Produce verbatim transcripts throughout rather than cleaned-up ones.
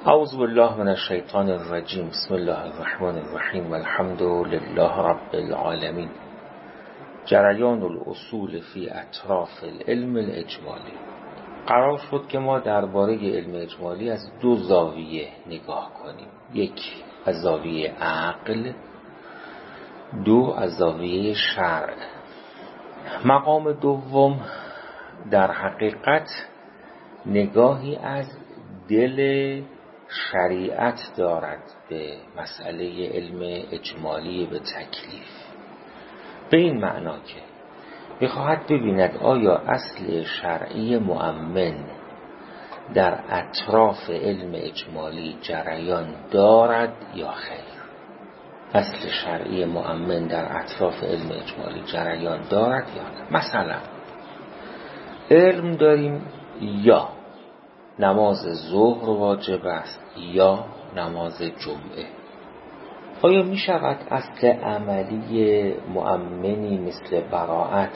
اعوذ بالله من الشیطان الرجیم. بسم الله الرحمن الرحیم. الحمد لله رب العالمین. جریان الاصول فی اطراف العلم الاجمالی. قرار شد که ما درباره علم اجمالی از دو زاویه نگاه کنیم. یک از زاویه عقل، دو از زاویه شرع. مقام دوم در حقیقت نگاهی از دل شریعت دارد به مسئله علم اجمالی به تکلیف، به این معنا که بخواهد ببیند آیا اصل شرعی مؤمن در اطراف علم اجمالی جریان دارد یا خیر. اصل شرعی مؤمن در اطراف علم اجمالی جریان دارد یا نه. مثلا علم داریم یا نماز ظهر واجب است یا نماز جمعه. آیا می شود اصل عملی مؤمنی مثل براءت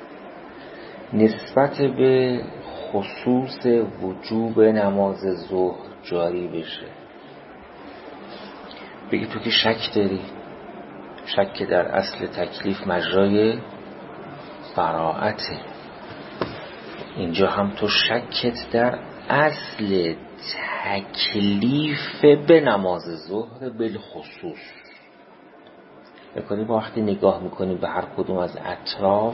نسبت به خصوص وجوب نماز ظهر جاری بشه؟ بگی تو که شک داری، شک در اصل تکلیف مجرای براءته. اینجا هم تو شکت در اصل تکلیف به نماز ظهر بالخصوص بکنیم. وقتی نگاه میکنیم به هر کدوم از اطراف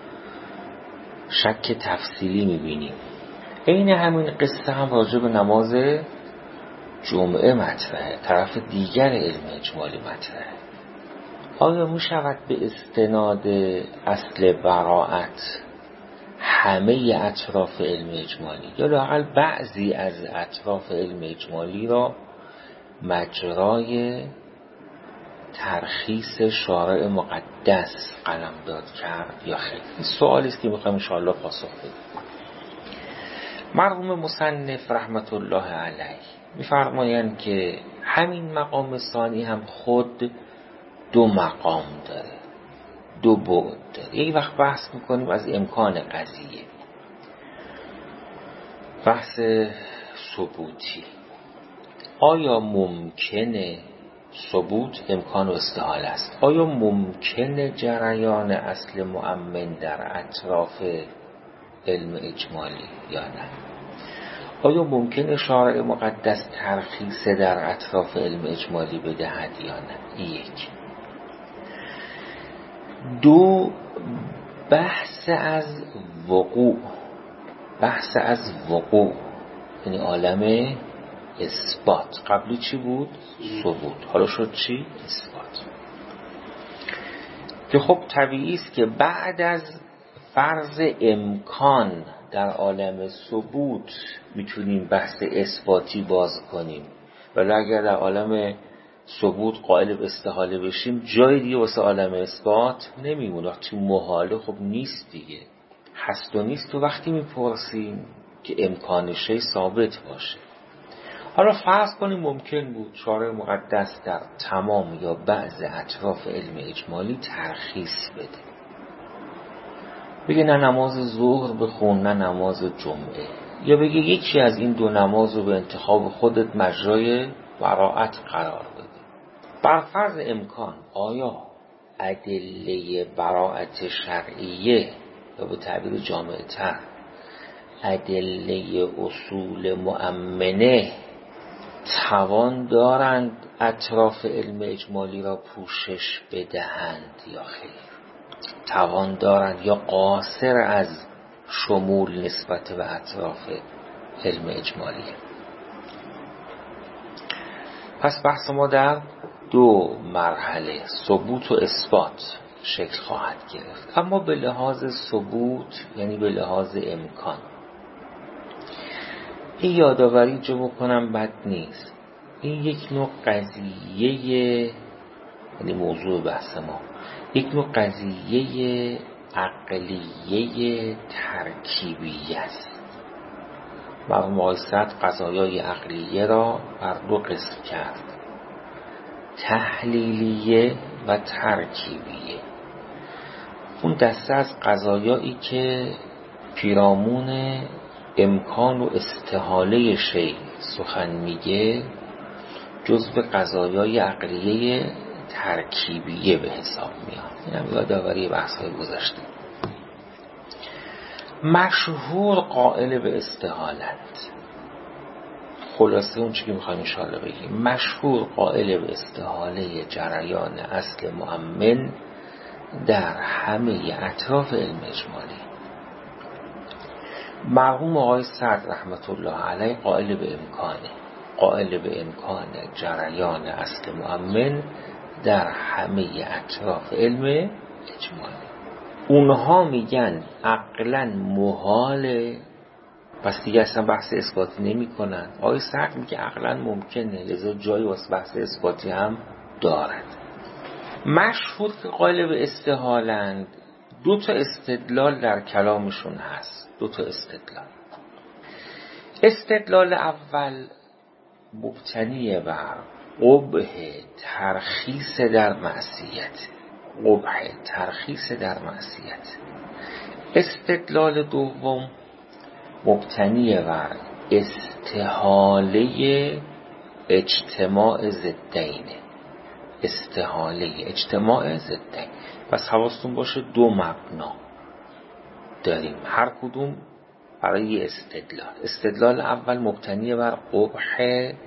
شک تفصیلی میبینیم. این همین قصه هم راجع به نماز جمعه مطرحه، طرف دیگر علم اجمالی مطرحه. آیا میشود به استناد اصل براءت همه اطراف علم اجمالی یا لااقل بعضی از اطراف علم اجمالی را مجرای ترخیص شارع مقدس قلمداد کرد یا خیر؟ این سوالی است که میخوایم ان شاء الله پاسخ بدیم. مرحوم مصنف رحمت الله علیه میفرمایند که همین مقام ثانی هم خود دو مقام داره، دو بعد داره. یک وقت بحث میکنیم از امکان قضیه، بحث ثبوتی. آیا ممکنه ثبوت امکان و استحاله است؟ آیا ممکنه جریان اصل مؤمن در اطراف علم اجمالی یا نه؟ آیا ممکنه شارع مقدس ترخیص در اطراف علم اجمالی بدهد یا نه؟ یک. دو، بحث از وقوع. بحث از وقوع یعنی عالم اثبات. قبلی چی بود؟ ثبوت. حالا شد چی؟ اثبات. که خب طبیعی است که بعد از فرض امکان در عالم ثبوت میتونیم بحث اثباتی باز کنیم، ولی اگر در عالم ثبوت قائل به استحاله بشیم جای دیگه واسه عالم اثبات نمیمونه. تو محاله خب نیست دیگه، هست و نیست. تو وقتی میپرسیم که امکان شی ثابت باشه. حالا فرض کنیم ممکن بود شارع مقدس در تمام یا بعض اطراف علم اجمالی ترخیص بده، بگه نه نماز ظهر بخون نه نماز جمعه، یا بگه یکی از این دو نماز رو به انتخاب خودت مجرای براءت قرار بده. بر فرض امکان آیا ادله براءت شرعیه یا به تعبیر جامع تر ادله اصول مؤمنه توان دارند اطراف علم اجمالی را پوشش بدهند یا خیر؟ توان دارند یا قاصر از شمول نسبت به اطراف علم اجمالی؟ پس بحث ما در دو مرحله ثبوت و اثبات شکل خواهد گرفت. اما به لحاظ ثبوت یعنی به لحاظ امکان، این یادآوری جو بکنم بد نیست، این یک نوع قضیه، یعنی موضوع بحث ما یک نوع قضیه عقلیه ترکیبی است. مرحوم آقای صدر قضایای عقلیه را بر دو قسم کرد: تحلیلیه و ترکیبیه. اون دسته از قضایایی که پیرامون امکان و استحاله شی سخن میگه جزو قضایای عقلیه ترکیبیه به حساب میاد. این هم یادآوری بحث‌های گذشته. مشهور قائل به استحالت، خلاصه اون چی که میخوایم انشاءالله بگیم، مشهور قائل به استحاله جریان اصل مؤمن در همه اطراف علم اجمالی. مرحوم آقای سعد رحمت الله علیه قائل به امکانه قائل به امکان جریان اصل مؤمن در همه اطراف علم اجمالی. اونها میگن عقلا محاله، پس دیگه اصلا بحث اثباتی نمی کنن. آقای سعد میگه عقلا ممکنه، لذا جایی واسه بحث اثباتی هم دارد. مشهور که قائل به استحالند، دو تا استدلال در کلامشون هست. دو تا استدلال. استدلال اول مبتنی بر قبح ترخیص در معصیت. قبح ترخیص در معصیت. استدلال دوم مبتنی بر استحاله اجتماع ضدین. استحاله اجتماع ضدین. پس حواستون باشه دو مبنا داریم، هر کدوم برای استدلال. استدلال اول مبتنی بر قبح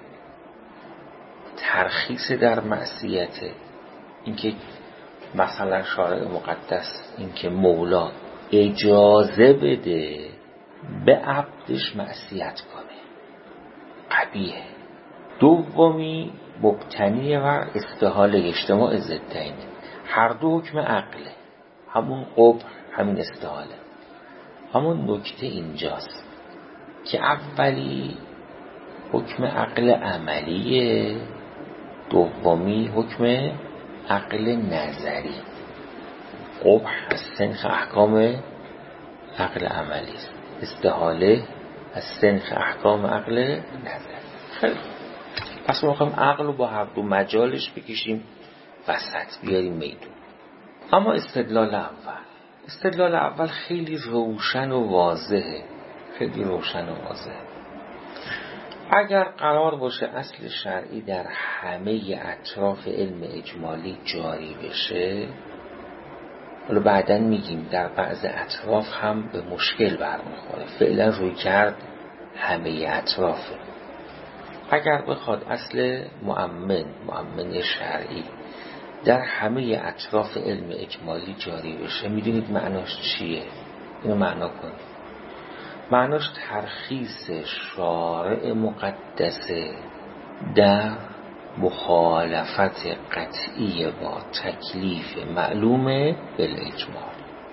ترخیص در معصیت، اینکه مثلا شارع مقدس، اینکه مولا اجازه بده به عبدش معصیت کنه، قبیحه. دومی مبتنی بر استحاله اجتماع ضدین، هر دو حکم عقله، همون قبح همین استحاله. همون نکته اینجاست که اولی حکم عقل عملیه، دومی حکم عقل نظری. قبح از سنخ احکام عقل عملی است، استحاله از سنخ احکام عقل نظری. خیلی پس ما میخوایم عقل رو با هر دو مجالش بکشیم وسط، بیاریم میدون. اما استدلال اول استدلال اول خیلی روشن و واضحه، خیلی روشن و واضحه. اگر قرار باشه اصل شرعی در همه اطراف علم اجمالی جاری بشه، حالا بعداً میگیم در بعض اطراف هم به مشکل برمیخوره، فعلا روی کرد همه اطرافه. اگر بخواد اصل مؤمن مؤمن شرعی در همه اطراف علم اجمالی جاری بشه، میدونید معناش چیه؟ اینو معنا کنید. معناش ترخیص شارع مقدسه در مخالفت قطعی با تکلیف معلوم بالاجمال.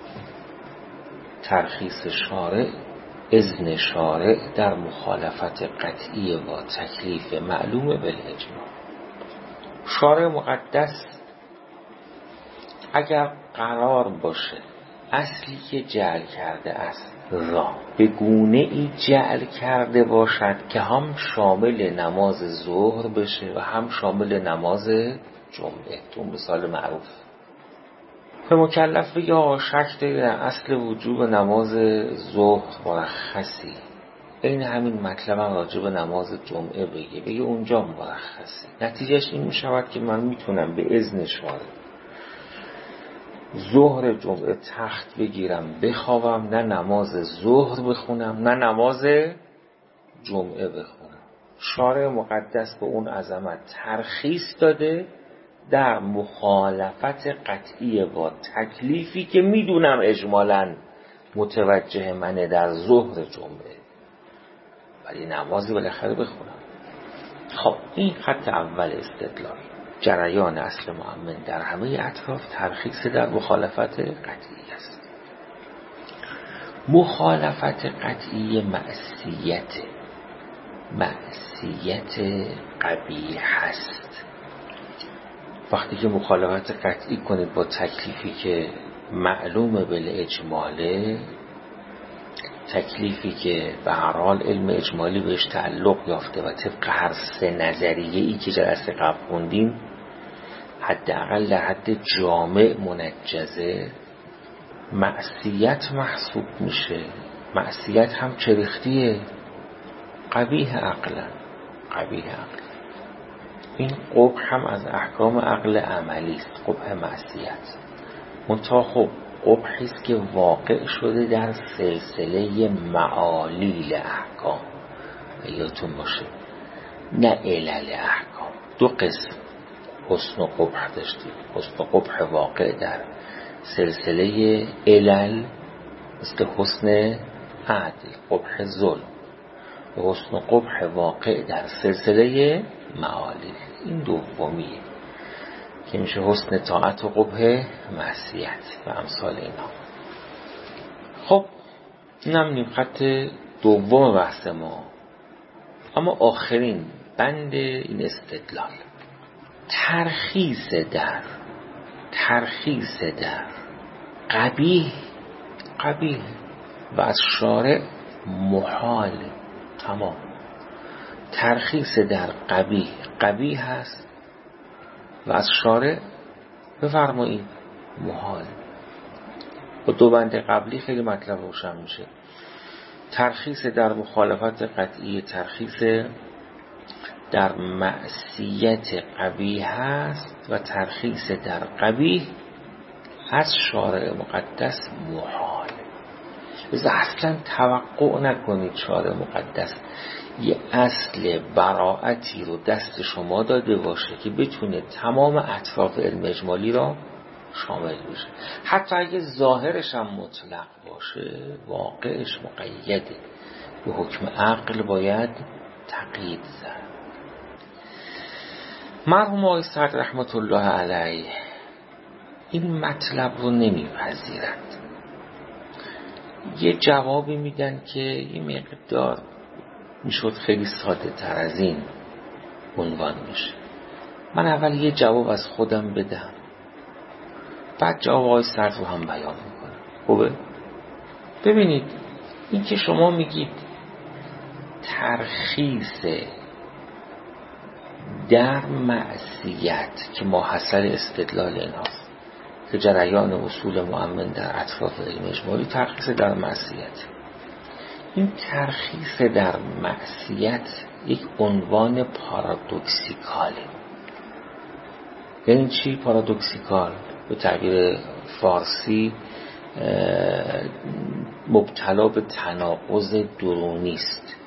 ترخیص شارع، اذن شارع در مخالفت قطعی با تکلیف معلوم بالاجمال. شارع مقدس اگر قرار باشه اصلی که جعل کرده است را به گونه ای جعل کرده باشد که هم شامل نماز ظهر بشه و هم شامل نماز جمعه، تو مثال معروف به مکلف بگه شک داری در اصل وجوب نماز ظهر مرخصی، این همین مطلب هم راجع به نماز جمعه بگه بگه اونجا مرخصی. نتیجهش این میشود که من میتونم به اذن شارع ظهر جمعه تخت بگیرم بخوابم، نه نماز ظهر بخونم نه نماز جمعه بخونم. شارع مقدس به اون عظمت ترخیص داده در مخالفت قطعی با تکلیفی که میدونم اجمالاً متوجه منه در ظهر جمعه، ولی نمازی بالاخره بخونم. خب این خط اول استدلال، جریان اصل مؤمن در همه اطراف ترخیص در مخالفت قطعی است. مخالفت قطعی معصیت معصیت قبیح هست. وقتی که مخالفت قطعی کنید با تکلیفی که معلومه بالاجماله، تکلیفی که به هر حال علم اجمالی بهش تعلق یافته و طبق هر سه نظریه ای که جلسه قبل خوندیم حداقل در حد جامع منجزه، معصیت محسوب میشه. معصیت هم چرختیه، قبیح عقلا. قبیح عقل. این قبح هم از احکام عقل عملی است، قبح معصیت. منتها خب قبحی است که واقع شده در سلسله معالیل احکام، یادتون باشه، نه علل احکام. دو قسم حسن و قبح داشتیم. حسن و قبح واقع در سلسله علل مثل حسن عدل، قبح ظلم، و حسن و قبح واقع در سلسله معالیل، این دومیه که میشه حسن طاعت و قبح معصیت و امثال اینا. خب اینم نیم خط دوم بحث ما. اما آخرین بند این استدلال، ترخیص در ترخیص در قبیح قبیح و از شارع محال. تمام. ترخیص در قبیح قبیح هست و از شارع بفرمایید محال. با دو بند قبلی خیلی مطلب روشن میشه. ترخیص در مخالفت قطعی، ترخیص در معصیت قبیح هست و ترخیص در قبیح از شارع مقدس محال. لذا اصلا توقع نکنید شارع مقدس یه اصل براعتی رو دست شما داده باشه که بتونه تمام اطراف علم اجمالی را شامل بشه. حتی اگه ظاهرش هم مطلق باشه، واقعش مقیده. به حکم عقل باید تقیید زد. مرحوم آقای سعد رحمت الله علیه این مطلب رو نمیپذیرند. یه جوابی میدن که یه مقدار میشد خیلی ساده تر از این عنوان بشه. من اول یه جواب از خودم بدم، بعد جواب آقای سعد رو هم بیان میکنم. خوبه؟ ببینید، این که شما میگید ترخیص در معصیت که ماحصل استدلال ایناست که جریان اصول مؤمن در اطراف علم اجمالی ترخیص در معصیت، این ترخیص در معصیت یک عنوان پارادوکسیکاله. یعنی چی پارادوکسیکال؟ به تعبیر فارسی مبتلا به تناقض درونی است.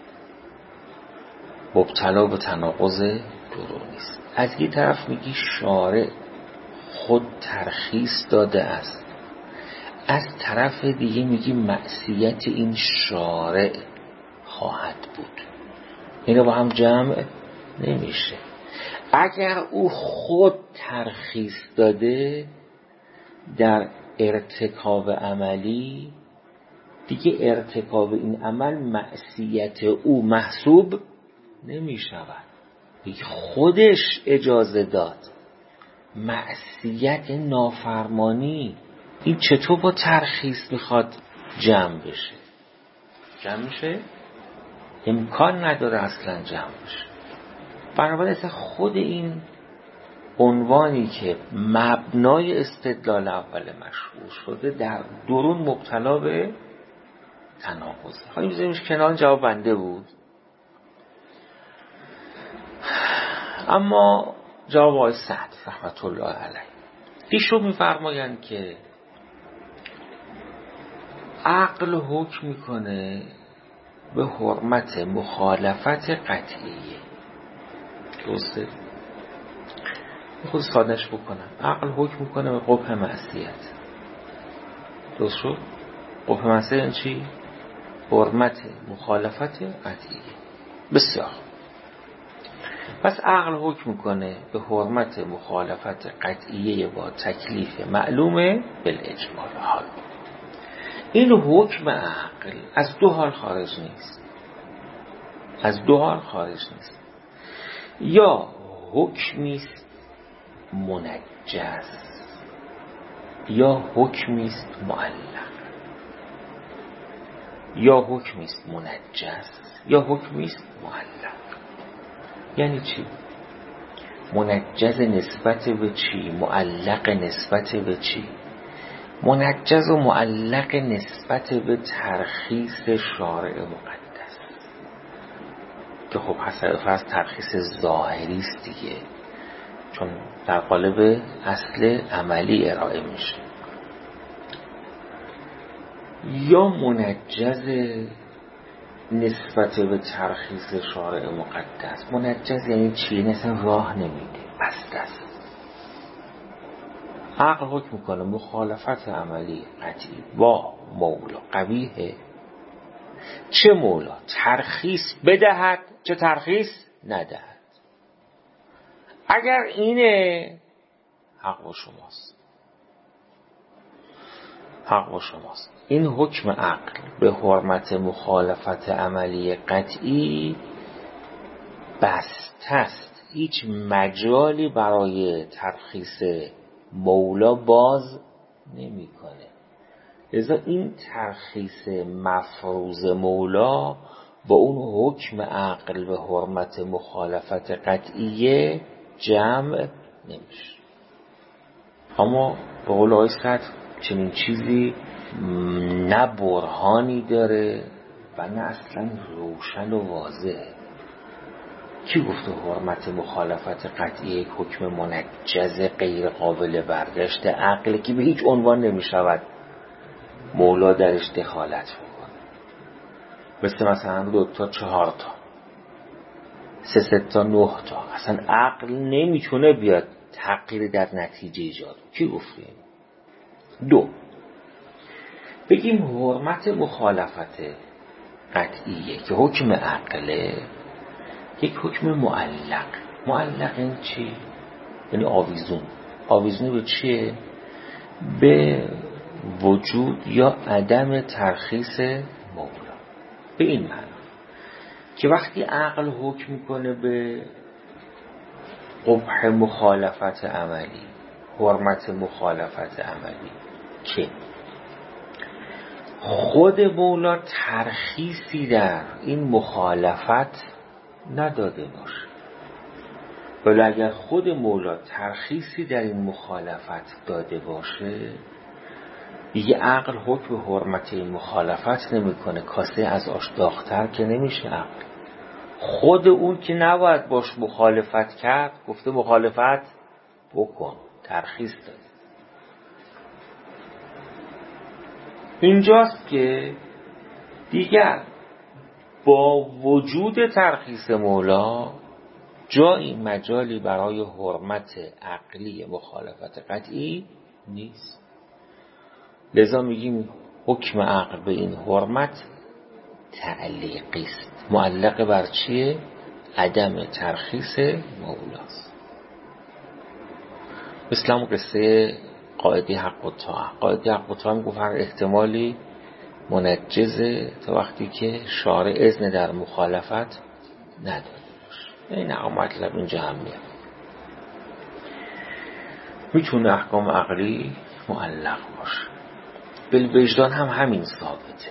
مبتلا به تناقض درونی است. از یه طرف میگی شارع خود ترخیص داده است، از طرف دیگه میگی معصیت این شارع خواهد بود. اینا با هم جمع نمیشه. اگر او خود ترخیص داده در ارتکاب عملی، دیگه ارتکاب این عمل معصیت او محسوب نمی شود. دیگه خودش اجازه داد. معصیت نافرمانی این چطور با ترخیص میخواد جمع بشه؟ جمع میشه؟ امکان نداره اصلا جمع بشه. بنابراین اصلا خود این عنوانی که مبنای استدلال اول مشروع شده در درون مبتلا به تناقضه. حالا میذاریمش کنار، جواب بنده بود. اما جواب آقای سعد رحمت الله علیه، ایشون میفرمایند که عقل حکم میکنه به حرمت مخالفت قطعیه. درسته؟ خود سادهش بکنم، عقل حکم میکنه به قبح معصیت. درست شد؟ قبح معصیت یعنی چی؟ حرمت مخالفت قطعیه. بسیار. پس عقل حکم میکنه به حرمت مخالفت قطعیه با تکلیف معلومه بالاجمال. حال این حکم عقل از دو حال خارج نیست. از دو حال خارج نیست. یا حکمیست منجز، یا حکمیست معلق. یا حکمیست منجز یا حکمیست معلق. یعنی چی؟ منجز نسبت به چی؟ معلق نسبت به چی؟ منجز و معلق نسبت به ترخیص شارع مقدس. که خب حسب فرض ترخیص ظاهری است دیگه، چون در قالب اصل عملی ارائه میشه. یا منجز نسبت به ترخیص شارع مقدس. منجز یعنی چی؟ اصلا راه نمیده، بسته است. عقل حکم میکنه مخالفت عملی قطعی با مولا قبیحه، چه مولا ترخیص بدهد چه ترخیص ندهد. اگر اینه حق با شماست، حق با شماست. این حکم عقل به حرمت مخالفت عملی قطعی بسته است، هیچ مجالی برای ترخیص مولا باز نمی کنه. لذا این ترخیص مفروض مولا با اون حکم عقل به حرمت مخالفت قطعیه جمع نمیشه. اما به قول آقای صدر چنین چیزی نه برهانی داره و نه اصلا روشن و واضحه. کی گفته حرمت مخالفت قطعی یک حکم منجز غیر قابل برگشت عقل که به هیچ عنوان نمی شود مولا درش دخالت بکنه؟ مثل مثلا دو تا چهار تا سه سه تا نه تا اصلا عقل نمیتونه بیاد تغییر در نتیجه ایجاد. کی گفته؟ دو، بگیم حرمت مخالفت قطعیه که حکم عقله، یک حکم معلق. معلق این چی؟ یعنی آویزون. آویزون به چیه؟ به وجود یا عدم ترخیص مولا. به این معنی که وقتی عقل حکم میکنه به قبح مخالفت عملی، حرمت مخالفت عملی، که خود مولا ترخیصی در این مخالفت نداده باشه، ولی اگر خود مولا ترخیصی در این مخالفت داده باشه، دیگه عقل حکم حرمت این مخالفت نمیکنه. کاسه از آش داغ‌تر که نمیشه. عقل خود اون که نباید باش مخالفت کرد گفته مخالفت بکن، ترخیص داد. اینجاست که دیگر با وجود ترخیص مولا جایی مجالی برای حرمت عقلی مخالفت قطعی نیست. لذا میگیم حکم عقل به این حرمت تعلیقی است. معلق بر چیه؟ عدم ترخیص مولاست. مثل هم قصه قاعده حق و طاعه. قاعده حق و طاعه میگفت هر احتمالی منجزه تا وقتی که شارع اذن در مخالفت نداده باشه. این مطلب اینجا هم میاد. میتونه احکام عقلی معلق باشه. بالوجدان هم همین ثابته،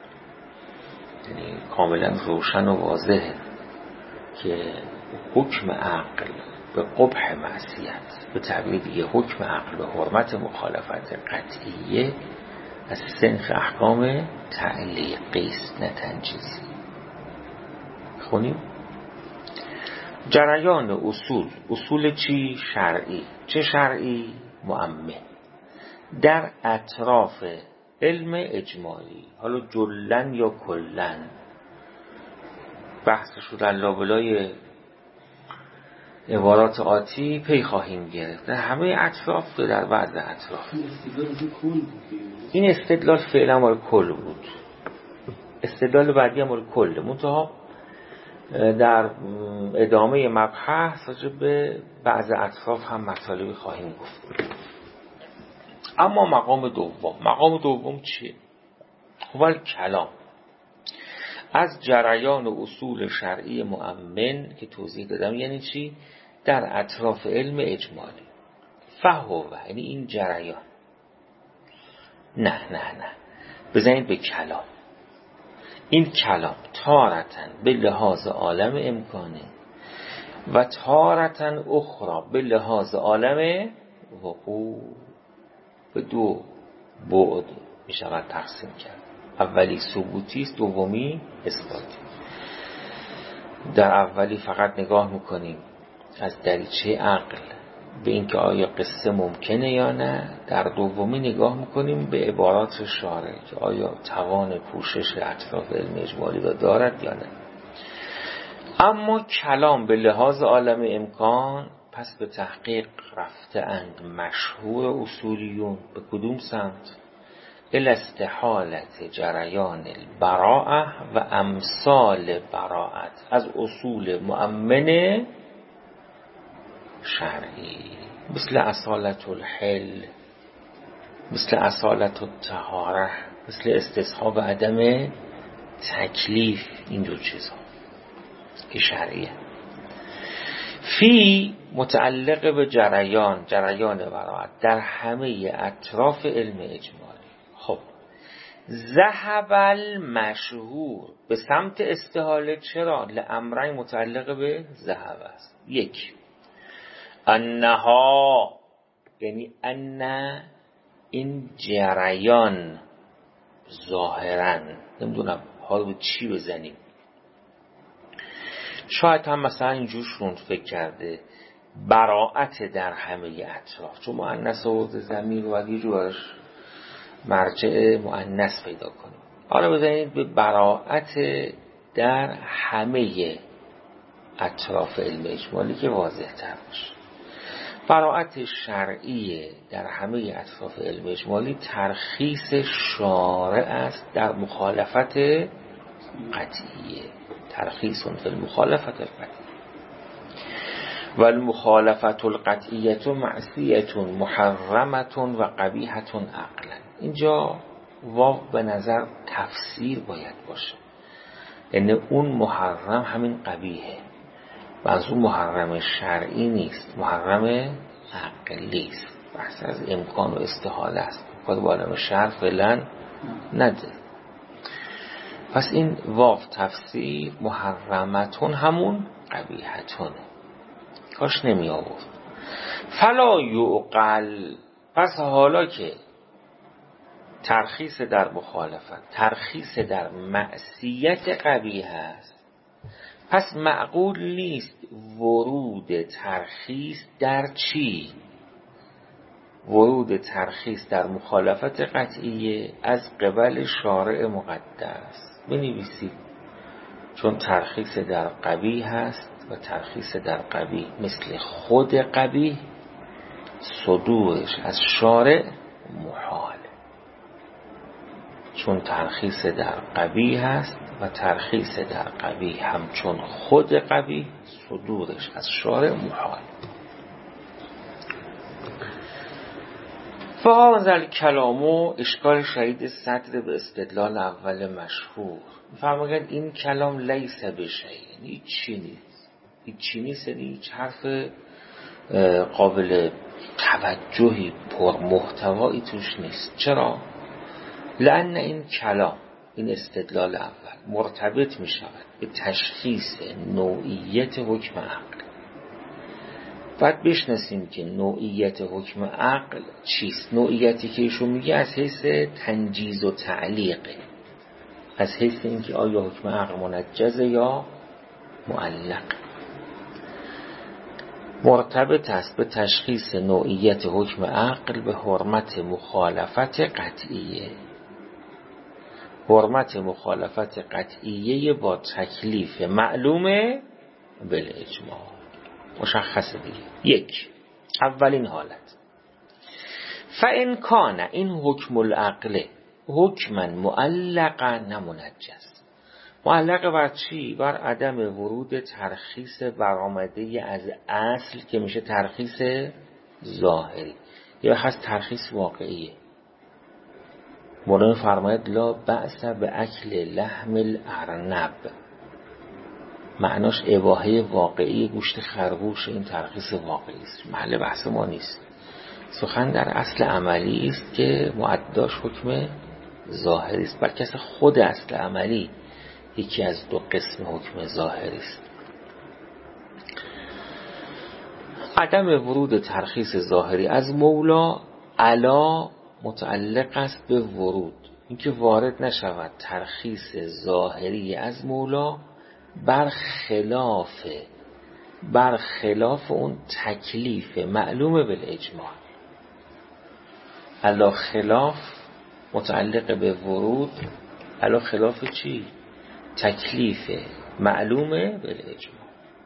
یعنی کاملا روشن و واضحه که حکم عقل به قبح معصیت، به تعبیر دیگه حکم عقل به حرمت مخالفت قطعیه، از سنخ احکام تعلیقی است نه تنجیزی. خونیم جریان اصول. اصول چی؟ شرعی. چه شرعی؟ مؤمن در اطراف علم اجمالی، حالا جلن یا کلن، بحثشو در لابلای عبارات آتی پی خواهیم گرفت. در همه اطراف و در بعض اطراف. این استدلال فعلا مال کل بود، استدلال بعدی مال کل، منتها در ادامه مبحث راجع به بعض اطراف هم مطالبی خواهیم گفت. اما مقام دوم، مقام دوم چیه؟ اول کلام از جریان و اصول شرعی مؤمن که توضیح دادم. یعنی چی؟ در اطراف علم اجمالی. فهو، یعنی این جریان. نه نه نه بزنید به کلام. این کلام تارتن به لحاظ عالم امکانه و تارتن اخرى به لحاظ عالم وقوع، به دو بعد می شود تقسیم کرد. اولی ثبوتی است، دومی اثباتی. در اولی فقط نگاه میکنیم از دریچه عقل به اینکه آیا قصه ممکنه یا نه. در دومی نگاه میکنیم به عبارات شارع که آیا توان پوشش اطراف علم اجمالی را دارد یا نه. اما کلام به لحاظ عالم امکان پس به تحقیق رفته اند مشهور اصولیون به کدوم سمت؟ الاستحالت جریان البراءه و امثال براءت از اصول مؤمن شرعی مثل اصالت الحل، مثل اصالت الطهاره، مثل استصحاب عدم تکلیف، این دو چیزها که شرعیه. فی متعلق به جریان جریان براءت در همه اطراف علم اجمالی. خب ذهب المشهور به سمت استحاله. چرا؟ لامرین متعلق به ذهب است. یک، انها یعنی ان این جریان ظاهرا، نمیدونم حال به چی بزنیم، شاید هم مثلا اینجور شروند فکر کرده براءت در همه اطراف، چون مؤنث آورده ضمیر و باید یه جورش مرجع مؤنث پیدا کنیم. حالا بزنید به براءت در همه اطراف علم اجمالی که واضح تر باشه. براءت شرعی در همه اطراف علم اجمالی ترخیص شارع است در مخالفت قطعیه. ترخیص فی المخالفت القطعیه و المخالفت القطعیه معصیه محرمه و قبیحه عقلا. اینجا واو به نظر تفسیر باید باشه، یعنی اون محرم همین قبیحه و از اون محرم شرعی نیست، محرم عقلی است. بحث از امکان و استحاله است، خود با عالم شرع فعلا نده. پس این واو تفسیر محرمتون همون قبیحتونه، کاش نمی آورد. فلا یعقل، پس حالا که ترخیص در مخالفت ترخیص در معصیت قبیح است، پس معقول نیست ورود ترخیص در چی؟ ورود ترخیص در مخالفت قطعیه از قبل شارع مقدس. بنویسید چون ترخیص در قبیح هست و ترخیص در قبیح مثل خود قبیح صدورش از شارع محال، چون ترخیص در قبیح هست و ترخیص در قبیح همچون خود قبیح صدورش از شارع محال. فهذا الکلام اشکال شدید صدر به استدلال اول مشهور. می‌فرمایند این کلام لیس بشیء، هیچ چی نیست، هیچ چی نیست، یعنی هیچ حرف قابل توجهی پر محتوایی توش نیست. چرا؟ لأن این کلام، این استدلال اول مرتبط می شود به تشخیص نوعیت حکم عقل. باید بشناسیم که نوعیت حکم عقل چیست. نوعیتی که ایشون میگه از حیث تنجیز و تعلیقه، از حیث اینکه آیا حکم عقل منجزه یا معلق. مرتبط است به تشخیص نوعیت حکم عقل به حرمت مخالفت قطعیه. حرمت مخالفت قطعیه با تکلیف معلومه بالاجماع. مشخصه دیگه. یک، اولین حالت فإن کان این حکم العقل حکما معلقا نمنجز. معلق بر چی؟ بر عدم ورود ترخیص برآمده از اصل که میشه ترخیص ظاهری یا خاص ترخیص واقعیه. مولانا فرماید لا بأس به اکل لحم الارنب، معناش اباحه واقعی گوشت خرگوش، این ترخیص واقعی است، محل بحث ما نیست. سخن در اصل عملی است که معداش حکم ظاهری است، بلکه خود اصل عملی یکی از دو قسم حکم ظاهری است. عدم ورود ترخیص ظاهری از مولا علا متعلق است به ورود، اینکه وارد نشود ترخیص ظاهری از مولا برخلاف برخلاف اون تکلیف معلوم بالاجمال. علا خلاف متعلق به ورود، علا خلاف چی؟ تکلیف معلومه بالاجمال.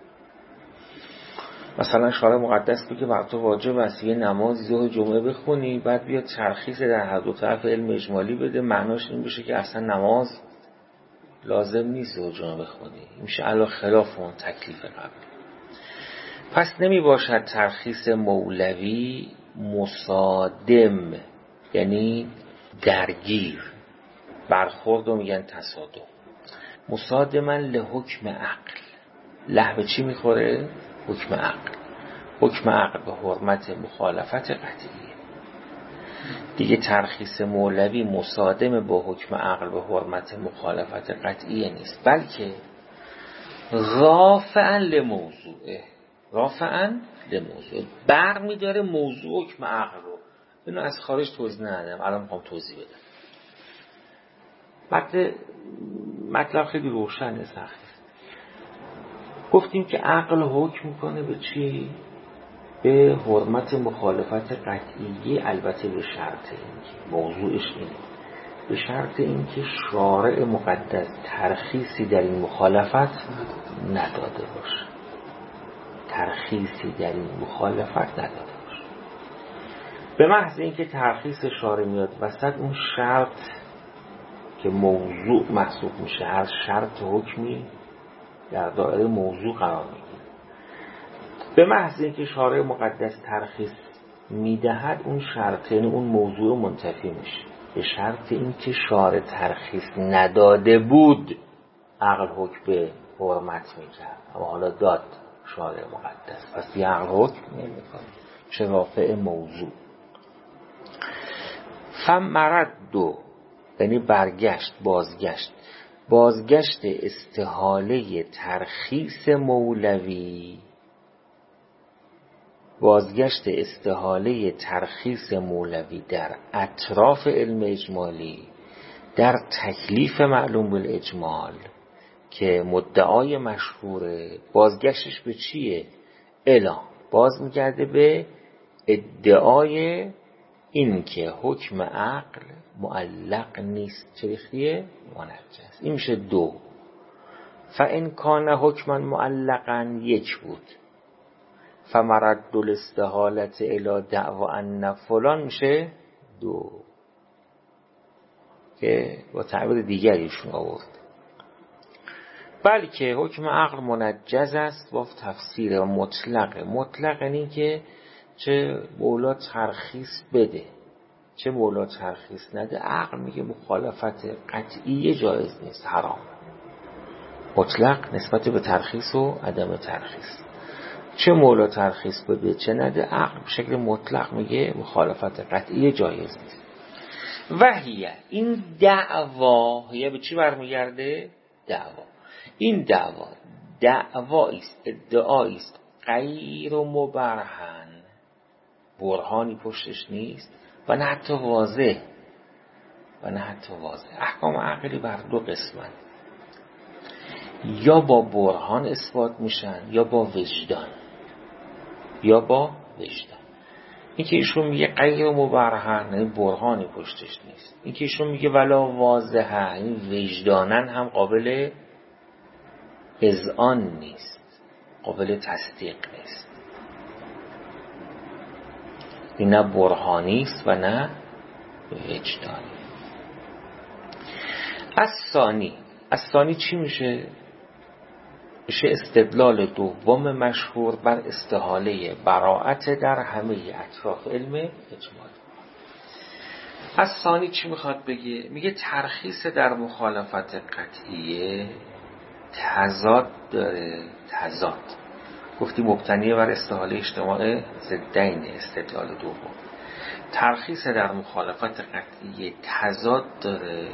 مثلا شارع مقدس بگه بر تو واجب است یه نماز ظهر جمعه بخونی، بعد بیا ترخیص در هر دو طرف علم اجمالی بده، معناش این بشه که اصلا نماز لازم نیست ظهر جمعه بخونی. این میشه علا خلاف اون تکلیف قبل. پس نمی باشد ترخیص مولوی مصادم، یعنی درگیر، برخورد رو میگن تصادم. مصادما لحکم عقل. له به چی میخوره؟ حکم عقل. حکم عقل به حرمت مخالفت قطعیه. دیگه ترخیص مولوی مصادم با حکم عقل به حرمت مخالفت قطعیه نیست، بلکه رافعا لموضوعه. رافعا لموضوع بر میداره موضوع حکم عقل رو. اینو از خارج توضیح ندادم، الان میخوام توضیح بدم. بعد مطلب خیلی روشنه، سخت. گفتیم که عقل حکم میکنه به چی؟ به حرمت مخالفت قطعیه، البته به شرط اینکه موضوعش اینه، به شرط اینکه شارع مقدس ترخیصی در این مخالفت نداده باشه. ترخیصی در این مخالفت نداده باشه. به محض اینکه ترخیص شارع میاد وسط، اون شرط که موضوع محسوب میشه، هر شرط حکمی در دایره موضوع قرار میگیره. به محض اینکه شارع مقدس ترخیص میدهد، اون شرط، یعنی اون موضوع منتفی میشه. به شرط اینکه شارع ترخیص نداده بود، عقل حکم به حرمت میکرد، اما حالا داد شارع مقدس، پس یه عقل حکم نمیکنه، چه رافع موضوع. فمرد دو، یعنی برگشت، بازگشت بازگشت استحاله ترخیص مولوی، بازگشت استحاله ترخیص مولوی در اطراف علم اجمالی، در تکلیف معلوم بالاجمال که مدعای مشهوره، بازگشتش به چیه؟ الا باز میگرده به ادعای این که حکم عقل معلق نیست، چه ریختیه؟ منجز. این میشه دو. فان کان حکما معلقا، یک بود. فمرد الاستحالة الی دعوا ان فلان، میشه دو، که با تعبیر دیگریشون آورد. بلکه حکم عقل منجز است با تفسیر مطلق. مطلق یعنی که چه مولا ترخیص بده چه مولا ترخیص نده، عقل میگه مخالفت قطعی جایز نیست، حرام. مطلق نسبت به ترخیص و عدم ترخیص. چه مولا ترخیص بده چه نده، عقل به شکل مطلق میگه مخالفت قطعی جایز نیست. وحیه، این دعوا، هیه به چی برمیگرده؟ دعوا. این دعوا دعوایی است، ادعایی است غیر مبرهن، برهانی پشتش نیست، و نه حتی واضح و نه حتی واضح. احکام عقلی بر دو قسمن، یا با برهان اثبات میشن یا با وجدان یا با وجدان. این که ایشون میگه غیر مبرهن، یعنی برهانی پشتش نیست. این که ایشون میگه ولا واضحه، یعنی وجدانن هم قابل اذعان نیست، قابل تصدیق نیست. این نه برهانی است و نه وجدانی. از ثانی از ثانی چی میشه؟ میشه استدلال دوم مشهور بر استحاله براءت در همه اطراف علم اجمال. از ثانی چی میخواد بگه؟ میگه ترخیص در مخالفت قطعیه تضاد داره. تضاد گفتی مبتنی بر استحاله اجتماع ضدین استدلال دوم. ترخیص در مخالفت قطعیه تضاد داره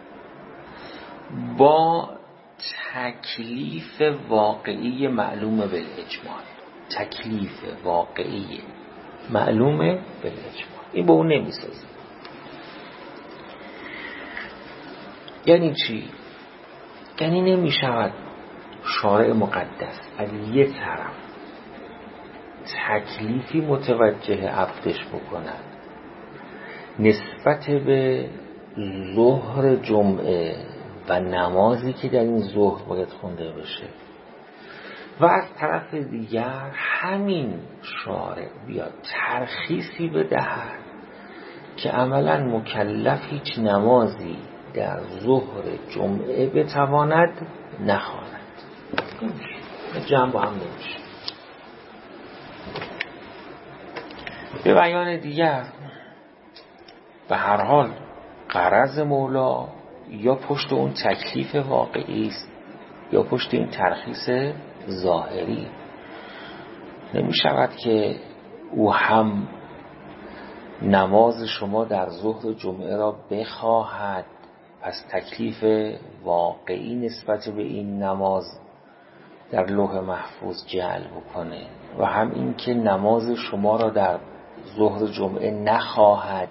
با تکلیف واقعی معلوم بالاجمال. تکلیف واقعی معلوم بالاجمال، این با اون نمیسازه. یعنی چی؟ یعنی نمیشود شارع مقدس از یه طرف تکلیفی متوجه عبدش بکنن نسبت به ظهر جمعه و نمازی که در این ظهر باید خونده بشه، و از طرف دیگر همین شارع بیاد ترخیصی بدهد که عملا مکلف هیچ نمازی در ظهر جمعه بتواند نخواند. جمع با هم نمیشه. به بیان دیگر به هر حال غرض مولا یا پشت اون تکلیف واقعی است یا پشت این ترخیص ظاهری. نمی شود که او هم نماز شما در ظهر جمعه را بخواهد، پس تکلیف واقعی نسبت به این نماز در لوح محفوظ جعل بکنه، و هم این که نماز شما را در ظهر جمعه نخواهد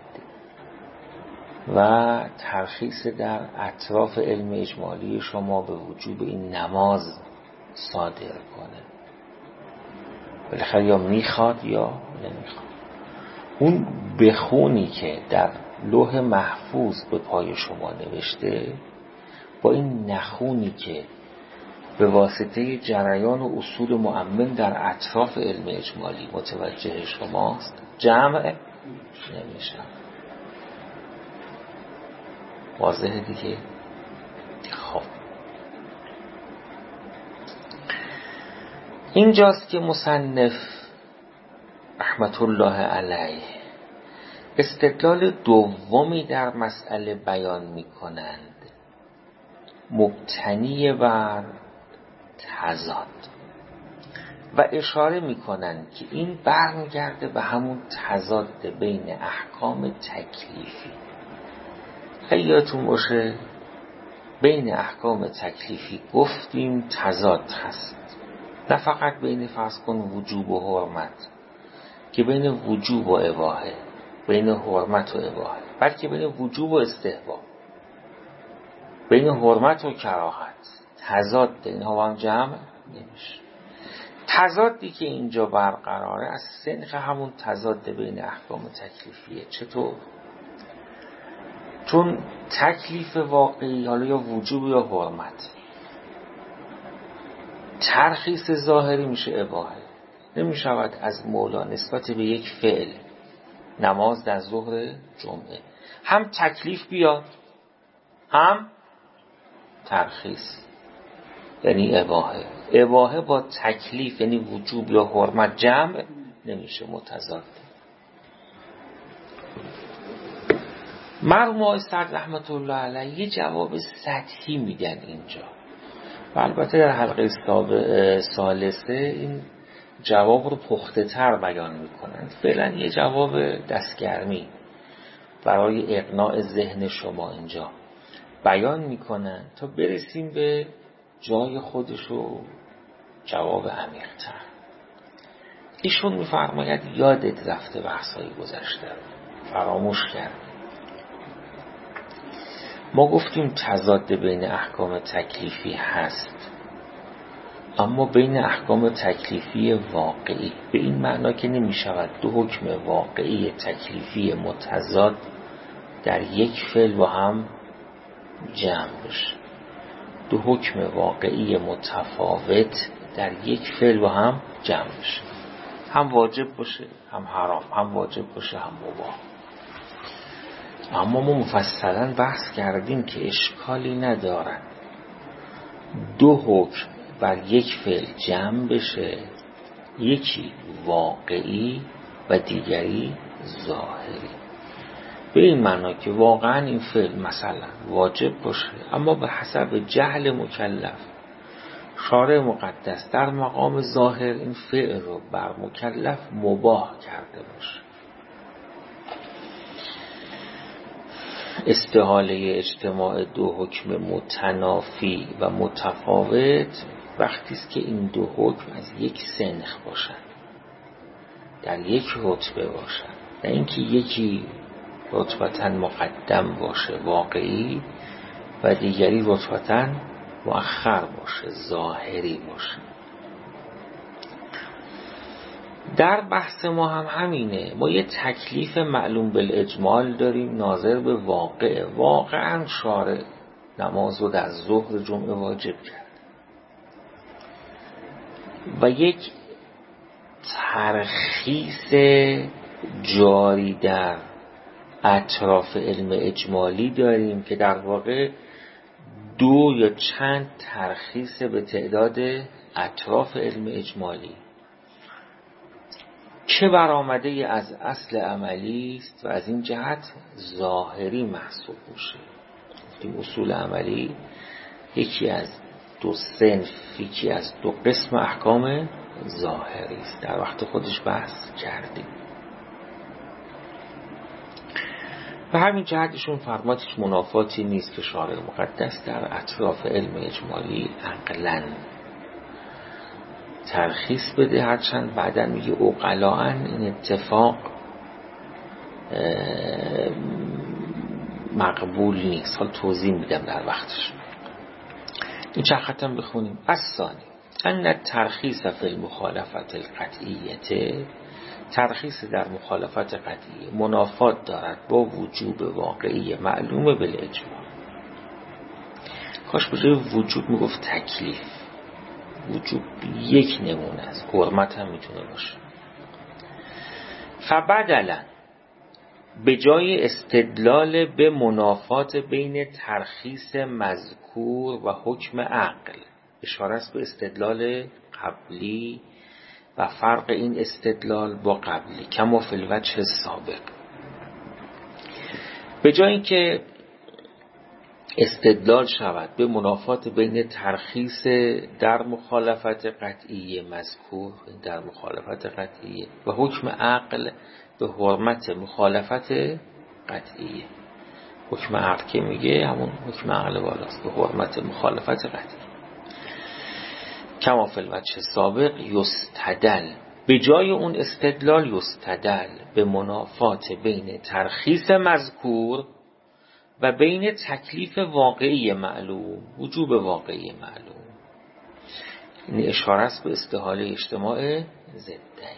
و ترخیص در اطراف علم اجمالی شما به وجوب این نماز صادر کنه. بالاخره یا میخواد یا نمیخواد. اون بخونی که در لوح محفوظ به پای شما نوشته با این نخونی که به واسطه جریان و اصول مؤمن در اطراف علم اجمالی متوجه شماست جمع نمیشه. واضحه دیگه. خب اینجاست که مصنف رحمت الله علیه استدلال دومی در مسئله بیان می کنند، مبتنی بر تضاد، و اشاره می کنند که این برمیگرده به همون تضاد بین احکام تکلیفی. یادتون باشه بین احکام تکلیفی گفتیم تضاد هست، نه فقط بین فرض کن وجوب و حرمت که بین وجوب و اباحه، بین حرمت و اباحه، بلکه بین وجوب و استحباب، بین حرمت و کراهت. تضاد اینها با هم جمع نمیشه. تضادی که اینجا برقراره از سنخ همون تضاد بین احکام تکلیفیه. چطور؟ چون تکلیف واقعی حالا یا وجوب یا حرمت، ترخیص ظاهری میشه اباحه. نمی شود از مولا نسبت به یک فعل نماز در ظهر جمعه هم تکلیف بیاد هم ترخیص، یعنی اباحه. اباحه با تکلیف یعنی وجوب یا حرمت جمع نمیشه، متضاد. مرحوم آقای سعد رحمت الله علیه یه جواب سطحی میدن اینجا، و البته در حلقه ثالثه این جواب رو پخته تر بیان میکنند. فعلا یه جواب دستگرمی برای اقناع ذهن شما اینجا بیان میکنند تا برسیم به جای خودش و جواب عمیق‌تر. ایشون میفرماید یادت رفته بحث‌های گذشته فراموش کرد. ما گفتیم تضاد بین احکام تکلیفی هست، اما بین احکام تکلیفی واقعی، به این معنا که نمی شود دو حکم واقعی تکلیفی متضاد در یک فعل با هم جمع بشه. دو حکم واقعی متفاوت در یک فعل با هم جمع بشه، هم واجب باشه هم حرام، هم واجب باشه هم مباح. اما ما مفصلا بحث کردیم که اشکالی ندارد دو حکم بر یک فعل جمع بشه، یکی واقعی و دیگری ظاهری. به این معنا که واقعا این فعل مثلا واجب باشه، اما به حسب جهل مکلف شارع مقدس در مقام ظاهر این فعل رو بر مکلف مباح کرده باشه. استحاله اجتماع دو حکم متنافی و متفاوت وقتی است که این دو حکم از یک سنخ باشن، در یک رتبه باشن، نه اینکه یکی رتبتاً مقدم باشه واقعی و دیگری رتبتاً مؤخر باشه، ظاهری باشه. در بحث ما هم همینه. ما یه تکلیف معلوم بالاجمال داریم ناظر به واقع. واقعا شارع نماز رو در ظهر جمعه واجب کرد و یک ترخیص جاری در اطراف علم اجمالی داریم که در واقع دو یا چند ترخیص به تعداد اطراف علم اجمالی که برآمده از اصل عملی است و از این جهت ظاهری محسوب میشه. گفتیم اصول عملی یکی از دو صنف، یکی از دو قسم احکام ظاهری است. در وقت خودش بحث کردیم. و همین جهتشون فرماتش منافاتی نیست که شارع مقدس در اطراف علم اجمالی عقلاً ترخیص بده، هرچند بعداً میگه عقلاً این اتفاق مقبول نیست. حال توضیح میدم در وقتش. این چند خطم بخونیم. از ثانی ان ترخیص فی المخالفت القطعیه، ترخیص در مخالفت قطعی منافات دارد با وجوب واقعی معلوم بالاجماع. کاش به جای وجوب میگفت تکلیف. وجوب یک نمونه است، حرمت هم میتونه باشه. فبدلا به جای استدلال به منافات بین ترخیص مذکور و حکم عقل، اشاره است به استدلال قبلی و فرق این استدلال با قبلی کما فی الوجه سابق. به جای اینکه استدلال شود به منافات بین ترخیص در مخالفت قطعی مذکور در مخالفت قطعی و حکم عقل به حرمت مخالفت قطعی، حکم عقل که میگه همون حکم عقل بالاست، به حرمت مخالفت قطعی کما فی الوجه سابق یستدل، به جای اون استدلال یستدل به منافات بین ترخیص مذکور و بین تکلیف واقعی معلوم، وجوب واقعی معلوم. این اشاره است به استحاله اجتماع ضدی.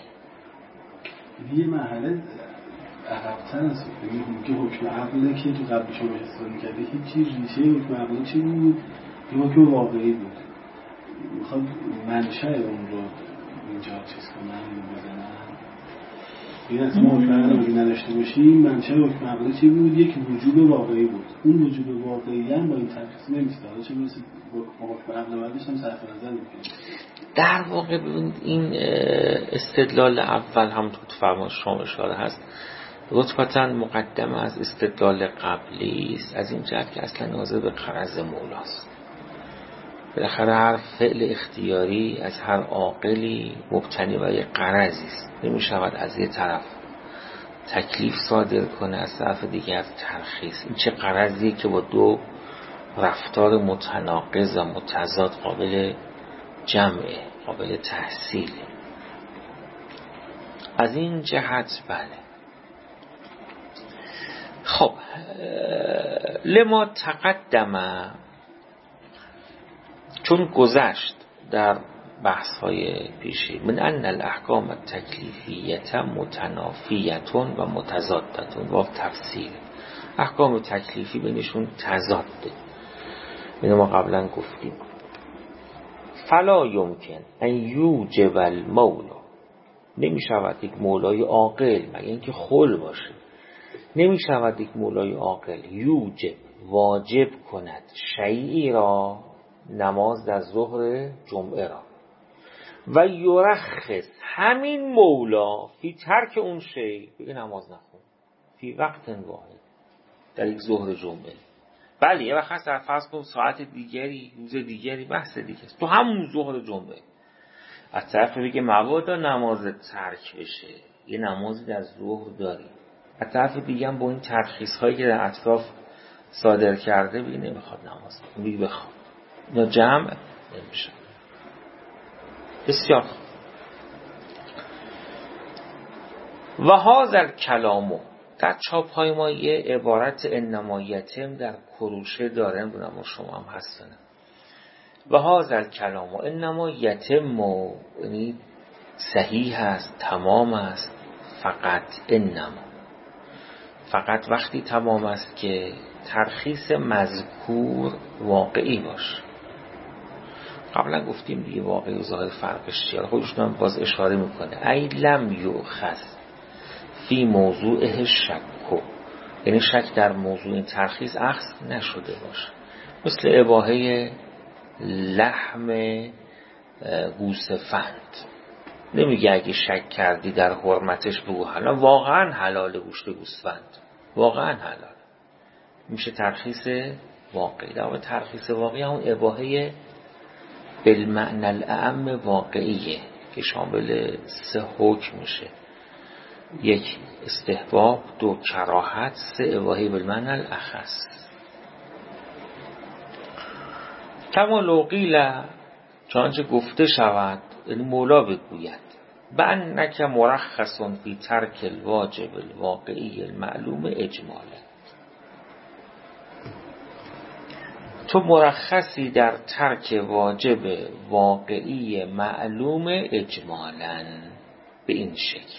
یه مرحله عقب‌تر است. میگم که حکم عقله که تو قبل شما استفاده می‌کردی هیچ ریشه حکم عقله چی بود؟ این حکم واقعی بود. میخواد منشأ اون رو اینجا چیز کنن بزنن. این از ما حکم عقل رو نداشته باشیم، منشأ حکم عقل چی بود؟ یک وجوب واقعی بود. اون وجوب واقعی هم با این ترخیص نمی‌استاد. چه برسه با حکم عقل بعدش هم صرف نظر می‌کنیم. در واقع ببینید این استدلال اول هم تو فرمان شما اشاره هست رتبتاً مقدمه از استدلال قبلی است، از این جهت که اصلا ناظر به غرض مولاست. بالاخره هر فعل اختیاری از هر عاقلی مبتنی بر یک غرضی است. نمی‌شود از یک طرف تکلیف صادر کنه، از طرف دیگر ترخیص. این چه غرضی که با دو رفتار متناقض و متضاد قابل جمعه، قابل تحصیل. از این جهت بله. خب لما تقدم، چون گذشت در بحث های پیشی، من ان الاحکام التکلیفیت متنافیتون و متضادتون و تفصیل. احکام تکلیفی بینشون تضاده، اینو ما قبلا گفتیم. فلا یمکن ان یوجب المولا، نمی شود یک مولای عاقل مگر اینکه خل باشه، نمی شود یک مولای عاقل یوجب واجب کند شیئی را، نماز در ظهر جمعه را، و یرخص همین مولا فی ترک اون شی، بگه نماز نخون فی وقت واحد در یک ظهر جمعه. بله یه وقت هست در فرض کن ساعت دیگری، روز دیگری، بحث دیگه است، تو همون ظهر جمعه از طرف بگه مبادا نماز ترک بشه، یه نمازی در ظهر داری، از طرف دیگه هم با این ترخیص هایی که در اطراف صادر کرده بگه نمیخواد نماز بگه بخواد، یا جمع نمیشه. بسیار خوب. و هذا کلامو در چاپ های ما یه عبارت انما یتم در کروشه داره، بودم و شما هم هستن. و هذا الکلام و انما یتم، یعنی صحیح است، تمام است، فقط انما، فقط وقتی تمام است که ترخیص مذکور واقعی باشه. قبلا گفتیم دیگه واقعی و ظاهر فرقش چیه، خودشون هم باز اشاره میکنه. ای لم یؤخذ فی موضوعه شک، یعنی شک در موضوع این ترخیص اخذ نشده باشه. مثل اباحه لحم گوسفند، نمیگه اگه شک کردی در حرمتش بگو حلال، واقعا حلال گوشت گوسفند، واقعا حلال، میشه ترخیص واقعی. در واقع ترخیص واقعی همون اباحه بالمعنی الاعم واقعیه که شامل سه حکم میشه: یک استحباب، دو کراهت، سه اباحه بالمعنی الاخص. کما لو قیل، چنانچه گفته شود، یعنی مولا بگوید: بأنک مرخص فی ترک الواجب الواقعی المعلوم اجمالا، تو مرخصی در ترک واجب واقعی معلوم اجمالا، به این شکل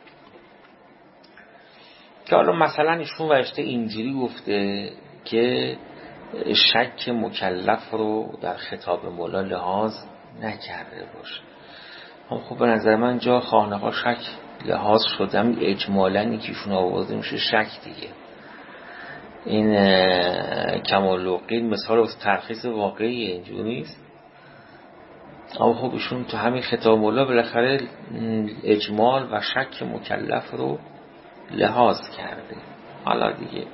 که حالا مثلا ایشون ورشته اینجوری گفته که شک مکلف رو در خطاب مولا لحاظ نکرده باشه. خب به نظر من جا خانه‌ها شک لحاظ شدم، اجمالاً که ایشون آورده میشه شک دیگه. این کمال و قیل مثال از ترخیص واقعی اینجور نیست، اما خب ایشون تو همین خطاب مولا بالاخره اجمال و شک مکلف رو لحاظ کرده. حالا دیگه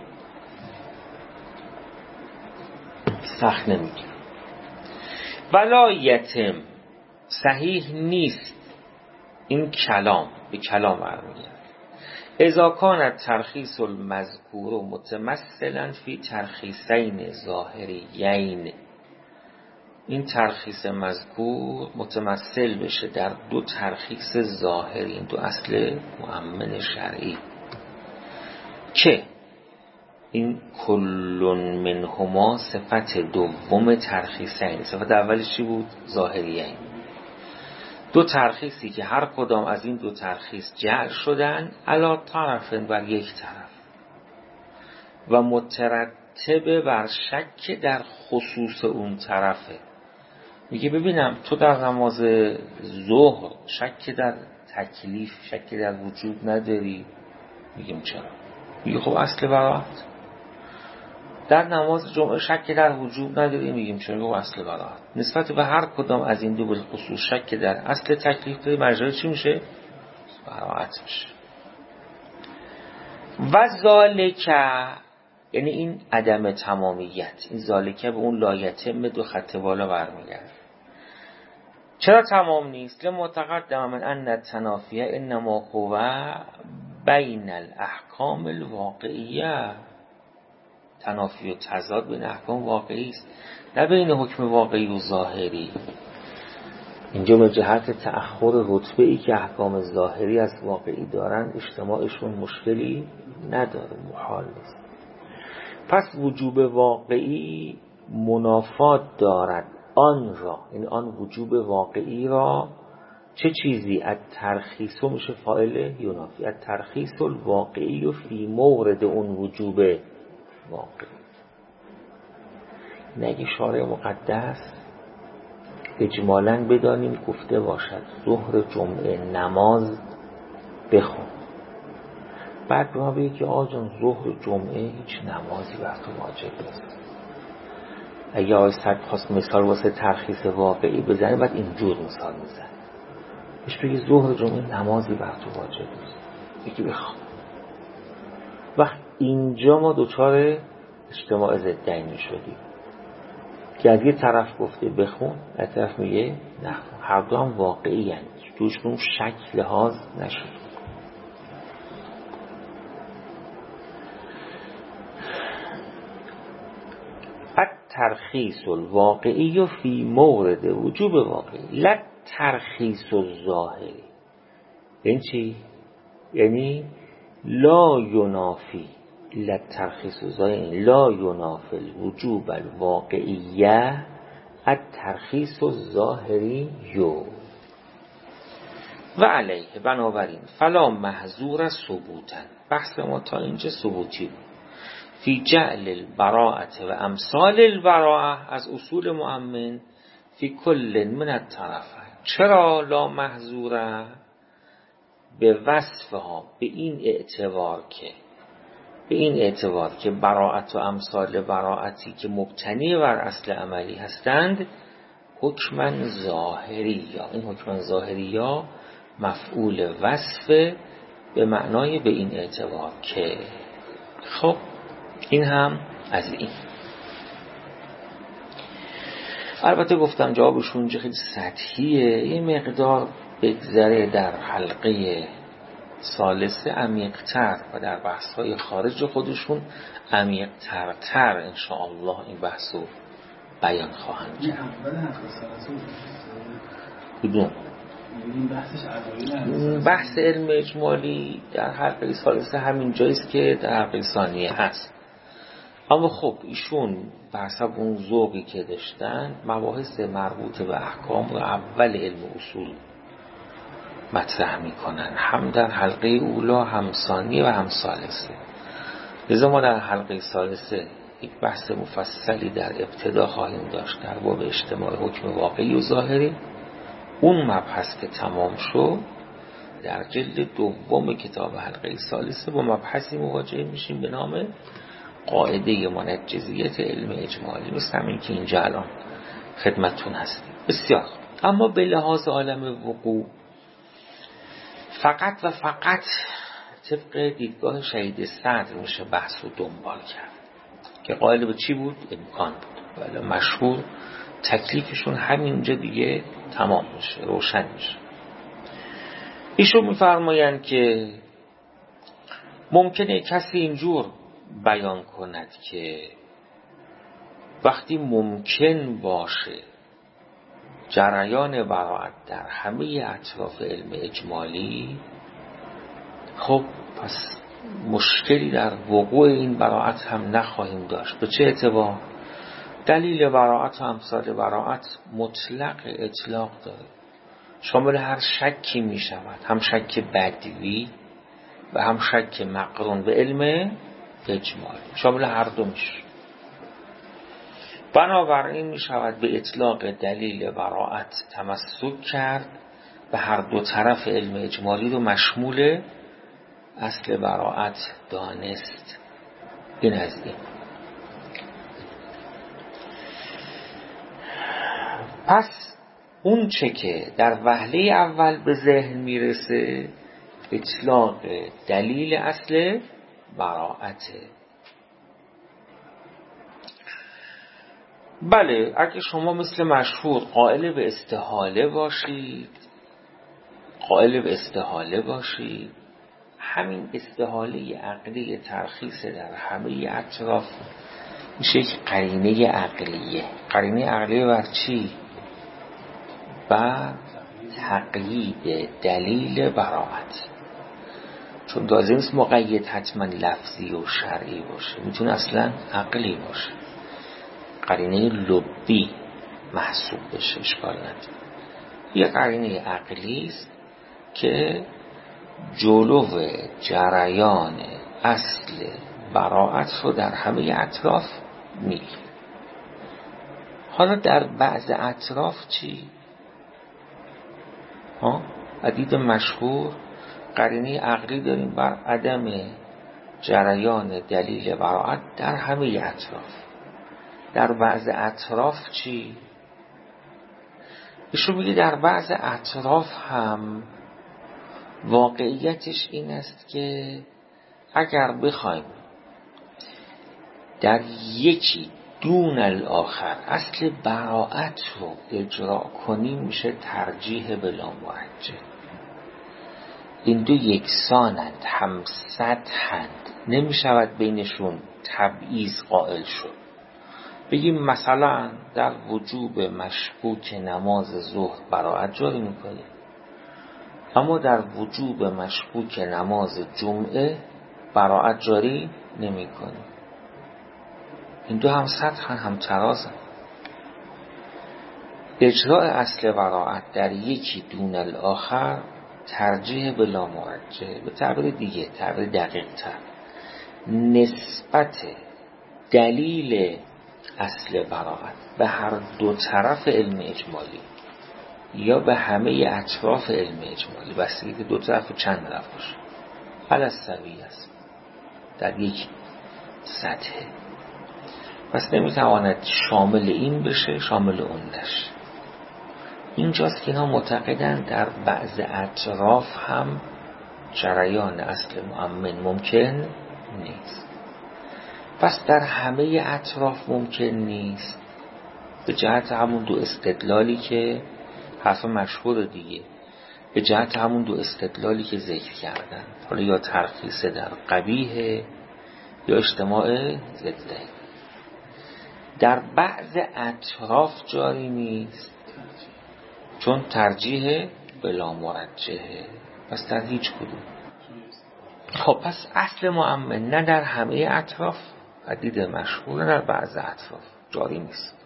سخت نمیگه. ولا یتم، صحیح نیست این کلام، به کلام برمیگرد. اذا کان ترخیص المذکور متمثلا فی ترخیصین ظاهریین، این ترخیص مذکور متمثل بشه در دو ترخیص ظاهری، این دو اصل مؤمن شرعی که این کلون منهما صفت دوم ترخیصین. صفت اولش چی بود؟ ظاهریین. دو ترخیصی که هر کدام از این دو ترخیص جعل شدن علا طرفن، بر یک طرف، و مترتب بر شک در خصوص اون طرفه. میگه ببینم تو در نماز ظهر شک در تکلیف، شک در وجوب نداری؟ میگیم چرا؟ میگه خب اصل براحت. در نماز جمعه شک در وجوب نداری؟ میگیم چرا؟ میگه اصل براحت. نسبت به هر کدام از این دو بالخصوص شک در اصل تکلیف داری، مجرد چی میشه؟ براحت میشه. و ذالکه، یعنی این عدم تمامیت، این ذالکه به اون لایتم دو خط بالا برمیگرد. چرا تمام نیست؟ لما تقدم من ان التنافیه انما هو بین الاحکام الواقعیه، تنافی و تضاد بین احکام واقعی است، نه بین حکم واقعی و ظاهری. اینجا به جهت تأخر رتبه ای که احکام ظاهری از واقعی دارن اجتماعشون مشکلی نداره، محال نیست. پس وجوب واقعی منافات دارد آن را، این آن وجوب واقعی را، چه چیزی؟ از ترخیص میشه فاعل ینافی، از ترخیص الواقعی و فی مورد اون وجوب واقعی. نگه شارع مقدس اجمالاً بدانیم گفته باشد ظهر جمعه نماز بخون، بعد ما بگه که آجان ظهر جمعه هیچ نمازی بر تو واجب نیست. اگه آقای صد خواست مثال واسه ترخیص واقعی بزنه، بعد اینجور مثال میزن، بهش بگه ظهر جمعه نمازی بر تو واجب نیست، یکی بخون. وقت اینجا ما دوچار اجتماع ضدین شدیم که از یه طرف گفته بخون، از طرف میگه نخون. هر دو هم واقعی هست، توشون شک لحاظ نشد. الترخیص الواقعی و فی مورد وجوب واقعی، لا ترخیص الظاهری. این چی؟ یعنی لا ینافی، لا ترخیص الظاهری لا ینافی الوجوب الواقعیه الترخیص الظاهری یو و علیه، بنابراین فلا محظور ثبوتن، بحث ما تا اینجا ثبوتی بود، فی جعل البراءة و امثال البراءة از اصول مؤمن فی کل من الطرفین. چرا لا محظوره؟ به وصفها، به این اعتبار که به این اعتبار که براءت و امثال براءتی که مبتنی بر اصل عملی هستند حکمن ظاهری یا این حکمن ظاهری یا مفعول وصف به معنای به این اعتبار که. خب این هم از این. البته گفتم جوابشون اینجا خیلی سطحیه، یه مقدار بگذره در حلقه ثالثه عمیق‌تر و در بحث‌های خارج خودشون عمیق‌تر تر انشاءالله این بحثو بیان خواهند کرد. کدوم؟ بحث علم اجمالی در حلقه ثالثه همین جاییست که در حلقه ثانیه هست. اما خب ایشون بحثب اون ذوقی که داشتن مباحث مربوط به احکام و اول علم اصول مطرح میکنن، هم در حلقه اولا هم ثانیه و هم ثالثه. لذا ما در حلقه ثالثه یک بحث مفصلی در ابتدا خواهیم داشت در باب اجتماع حکم واقعی و ظاهری. اون مبحث که تمام شد در جلد دوم کتاب حلقه ثالثه با مبحثی مواجه میشیم به نام قاعده منجزیت علم اجمالی، مثل همین که اینجا الان خدمتتون هستیم. بسیار. اما به لحاظ عالم وقوع فقط و فقط طبق دیدگاه شهید صدر میشه بحث رو دنبال کرد که قائل به چی بود؟ امکان بود. ولی مشهور تکلیفشون همینجا دیگه تمام میشه، روشن میشه. ایشون میفرمایند که ممکنه کسی اینجور بیان کند که وقتی ممکن باشه جریان براءت در همه اطراف علم اجمالی، خب پس مشکلی در وقوع این براءت هم نخواهیم داشت. به چه اعتبار؟ دلیل براءت و امثال براءت مطلق اطلاق داره، شامل هر شکی می شود، هم شک بدوی و هم شک مقرون به علم اجمالی، شامل هر دو میشه. بنابراین می شود به اطلاق دلیل براءت تمسک کرد و هر دو طرف علم اجمالی رو مشمول اصل براءت دانست. این از این. پس اون چه که در وهله اول به ذهن میرسه اطلاق دلیل اصل براءته. بله اگه شما مثل مشهور قائل به استحاله باشید قائل به استحاله باشید همین استحاله عقلی ترخیص در همه اطراف میشه یک قرینه عقلیه. قرینه عقلیه بر چی؟ بر تقیید دلیل براءت. چون لازم نیست مقید حتما لفظی و شرعی باشه، میتونه اصلا عقلی باشه، قرینه لبی محسوب بشه، اشکال نداره. یه قرینه عقلی است که جلو جریان اصل براءت رو در همه اطراف میگیره. حالا در بعض اطراف چی؟ ها؟ عدید مشهور قرینه عقلی داریم بر عدم جریان دلیل براءت در همه اطراف. در بعض اطراف چی؟ ایشون میگه در بعض اطراف هم واقعیتش این است که اگر بخوایم در یکی دون الاخر اصل براءت رو اجرا کنیم میشه ترجیح بلا مرجح. این دو یکسانند، هم سطحند، نمیشود بینشون تبعیض قائل شد. بگیم مثلا در وجوب مشکوک نماز ظهر براءت جاری میکنیم، اما در وجوب مشکوک نماز جمعه براءت جاری نمیکنیم. این دو هم سطحن هم ترازن. اجراء اصل براعت در یکی دون الاخر ترجیح بلا مرجح. به تعبیر دیگه، تعبیر دقیق تر، نسبت دلیل اصل براعت به هر دو طرف علم اجمالی یا به همه اطراف علم اجمالی، بستگی که دو طرف چند طرف باشه، علی است در یک سطح، پس نمیتواند شامل این بشه شامل اون نشه. اینجاست که اینا معتقدن در بعض اطراف هم جریان اصل مؤمن ممکن نیست. پس در همه اطراف ممکن نیست به جهت همون دو استدلالی که حرف مشهور دیگه، به جهت همون دو استدلالی که ذکر کردن، حالا یا ترخیص در قبیح یا اجتماع ضده. در بعض اطراف جاری نیست چون ترجیح بلا مرجحه، پس در هیچ کدوم. خب پس اصل مؤمن نه در همه اطراف، حدید مشهور، نه در بعض اطراف جاری نیست.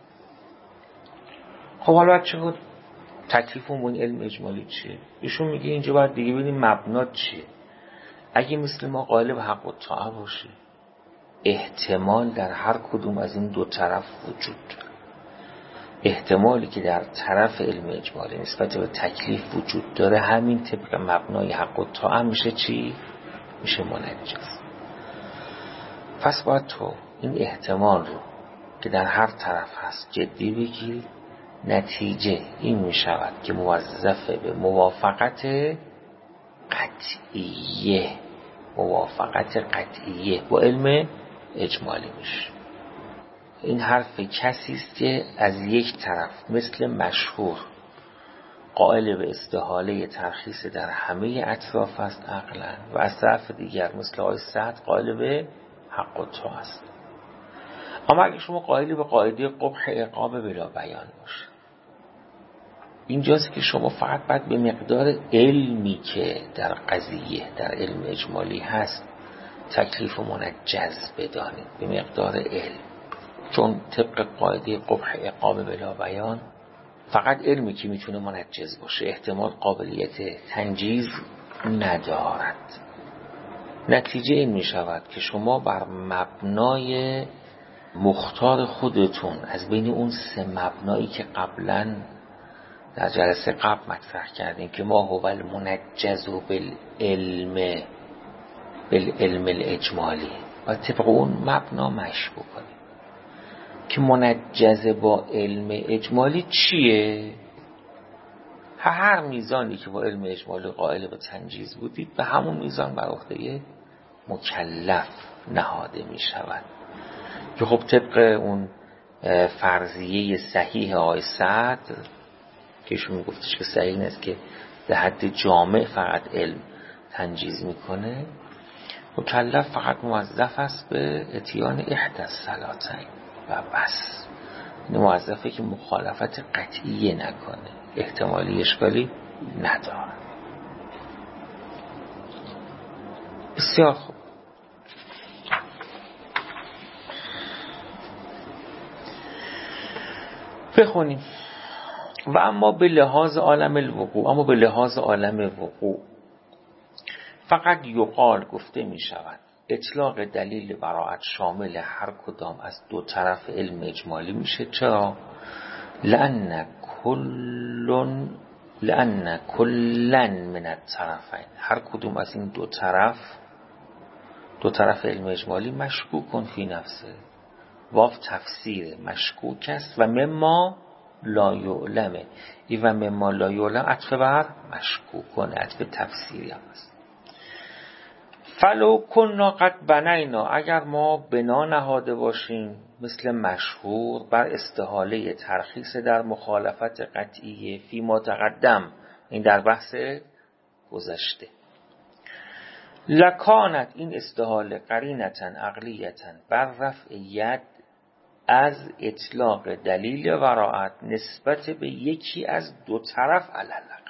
خب حالا چه بود تکلیفمون علم اجمالی چیه؟ ایشون میگه اینجا باید دیگه ببینیم مبنا چیه. اگه مثل ما قائل به حق و طاعه باشه، احتمال در هر کدوم از این دو طرف وجود داره. احتمالی که در طرف علم اجمالی نسبت به تکلیف وجود داره، همین طبق مبنای حق و طاعه میشه چی؟ میشه منجز. پس باید تو این احتمال رو که در هر طرف هست جدی بگیری. نتیجه این میشود که موظف به موافقت قطعیه موافقت قطعیه با علم اجمالی میشه. این حرف کسی است که از یک طرف مثل مشهور قائل به استحاله ترخیص در همه اطراف است عقلا، و از طرف دیگر مثل آقای سعد قائل به حق و طاعه است. اما اگه شما قائلی به قاعده قبح عقاب بلا بیان باشه، اینجاست که شما فقط باید به مقدار علمی که در قضیه در علم اجمالی هست تکلیف و منجز بدانید، به مقدار علم. چون طبق قاعده قبح عقاب بلا بیان فقط علمی که میتونه منجز باشه، احتمال قابلیت تنجیز ندارد. نتیجه این میشود که شما بر مبنای مختار خودتون از بین اون سه مبنایی که قبلا در جلسه قبل مطرح کردیم که ما هو المنجز بالعلم بالعلم الاجمالی، و طبق اون مبنا مشی بکنیم که منجز با علم اجمالی چیه؟ هر میزانی که با علم اجمالی قائل به تنجیز بودید به همون میزان بر عهده مکلف نهاده می شود. که خب طبق اون فرضیه صحیح آقای سعد که ایشون می گفتش که صحیح نیست که در حد جامع فقط علم تنجیز میکنه، مکلف فقط موظف است به اتیان احدى الصلاتین و بس. موظفه که مخالفت قطعی نکنه، احتمالی اشکالی نداره. بسیار خوب. بخونیم. و اما به لحاظ عالم الوقوع اما به لحاظ عالم وقوع فقط یقال گفته می شود اطلاق دلیل براعت شامل هر کدام از دو طرف علم اجمالی میشه. چرا؟ لأن کلن لأن کلن من الطرفین، هر کدوم از این دو طرف دو طرف علم اجمالی مشکوکن فی نفسه، واو تفسیر مشکوک است و مما لا یعلمه. ای و مما لا یعلم عطف بر مشکوکن، عطف تفسیری هم است. فلو کننا قد بنینا، اگر ما بنا نهاده باشیم مثل مشهور بر استحاله ترخیص در مخالفت قطعیه فی ما تقدم، این در بحث گذشته، لکانت این استحاله قرینتا عقلیتا بر رفع ید از اطلاق دلیل براعت نسبت به یکی از دو طرف علالق.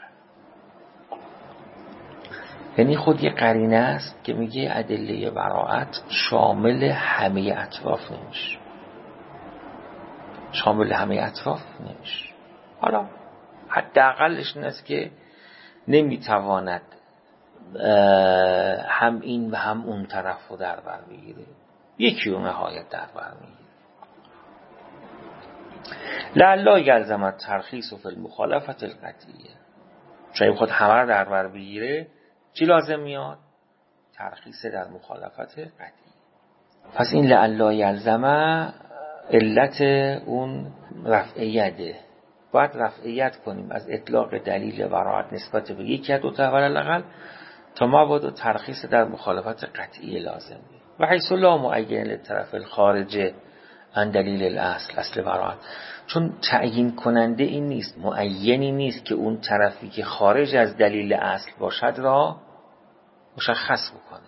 یعنی خود یه قرینه است که میگه ادله براعت شامل همه اطراف نمیشه، شامل همه اطراف نمیشه. حالا حداقلش این است که نمیتواند هم این و هم اون طرف رو در بر بگیره، یکی رو نهایت در بر میگیره. لعلا یلزم الترخیص فی المخالفت القطعیه، چون بخواد همه رو در بر بگیره چی لازم میاد؟ ترخیص در مخالفت قطعی. پس این لعلا یلزم علت اون رفعیته، باید رفعیت کنیم از اطلاق دلیل براعت نسبت به یکی از دو تا الاقل تا مبادا ترخیص در مخالفت قطعی لازم بید. و حیث لا معین للطرف الخارج عن دلیل الاصل اصل براعت، چون تعیین کننده این نیست، معینی نیست که اون طرفی که خارج از دلیل اصل باشد را مشخص بکنه،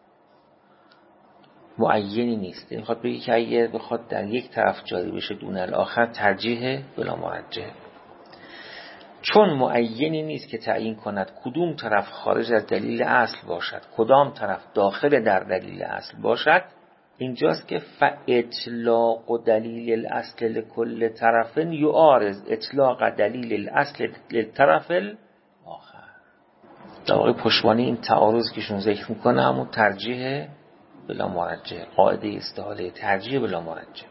معینی نیست. این خواهد بگی که اگه بخواد در یک طرف جاری بشه دون الاخر ترجیح بلا مرجح، چون معینی نیست که تعیین کند کدوم طرف خارج از دلیل اصل باشد کدام طرف داخل در دلیل اصل باشد. اینجاست که فاطلاق دلیل الاصل لکل طرف یعارض اطلاق دلیل الاصل للطرف الاخر. در واقع پشتوانه این تعارض که شون ذکر میکنه همون ترجیح بلا مرجح، قاعده استحاله ترجیح بلا مرجح.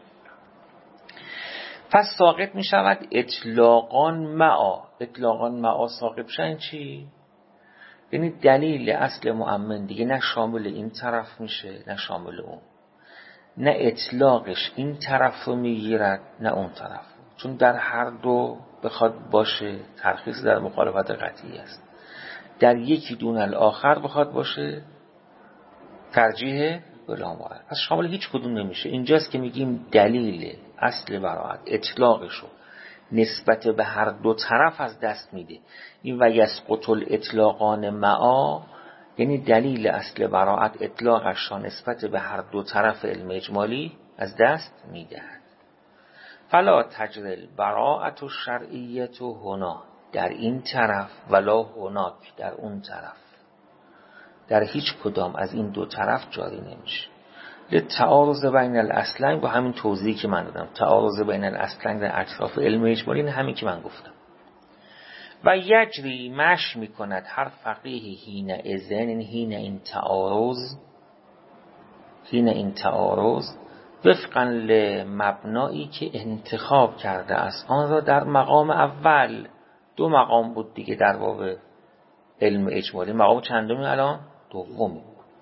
پس ساقط می شود اطلاقان معا. اطلاقان معا ساقط شن چی؟ یعنی دلیل اصل مؤمن دیگه نه شامل این طرف میشه نه شامل اون، نه اطلاقش این طرف رو میگیرد نه اون طرف، چون در هر دو بخواد باشه ترخیص در مخالفت قطعی است. در یکی دون الاخر بخواد باشه ترجیح بلا مرجح، پس شامل هیچ کدوم نمیشه. اینجاست که میگیم دلیل اصل براعت اطلاقشو نسبت به هر دو طرف از دست میده. این و یسقط الاطلاقان معا یعنی دلیل اصل براعت اطلاقش را نسبت به هر دو طرف علم اجمالی از دست میدهد. فلا تجری البراءة الشرعیة هنا، در این طرف، ولا هناک، در اون طرف، در هیچ کدام از این دو طرف جاری نمیشه. لتعارض بین الاصلین، با همین توضیحی که من دادم، تعارض بین الاصلین در اطراف علم اجمالی، این همین که من گفتم. و یجری مش میکند هر فقیه هین ازن، هین این تعارض، هین این تعارض وفقا لمبنایی که انتخاب کرده است آن را در مقام اول. دو مقام بود دیگه در باب علم اجمالی، مقام چندمی الان؟ دومی.